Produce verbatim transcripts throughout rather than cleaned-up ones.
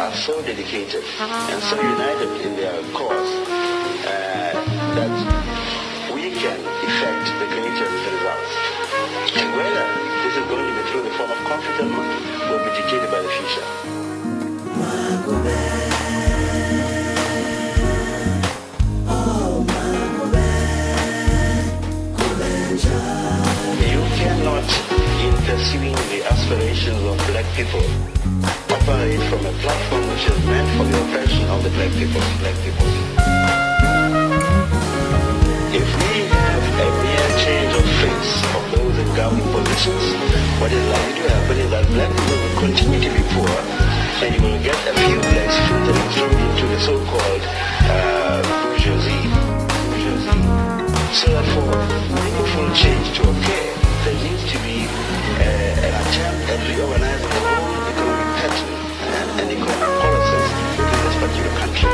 are so dedicated and so united in their cause uh, that we can effect the greatest results. And whether this is going to be through the form of conflict or not will be dictated by the future. You cannot, in pursuing the aspirations of black people, operate from a platform which is meant for the oppression of the black people. Black people. If we have a mere change of face of those in governing positions, what is likely to happen is that black people will continue to be poor, and you will get a few blacks filtering through into the so-called uh, bourgeoisie. bourgeoisie. So that for meaningful change to occur, there needs to be uh, an attempt at reorganizing the whole economic pattern and, and economic policies within this particular country.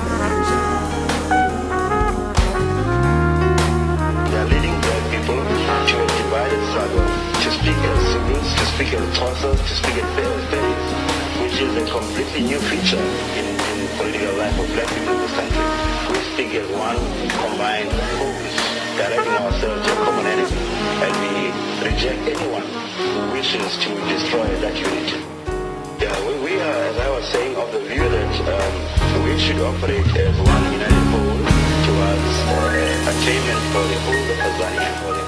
They are leading black people to a divided struggle, to speak as siblings, to speak as tossers, to speak as berries, which is a completely new feature in, in the political life of black people in this country. We speak as one combined focus, directing ourselves to a common enemy, and we reject anyone who wishes to destroy that unity. Yeah, we, we are, as I was saying, of the view that um, we should operate as one united whole towards uh, attainment for the whole of Tanzania.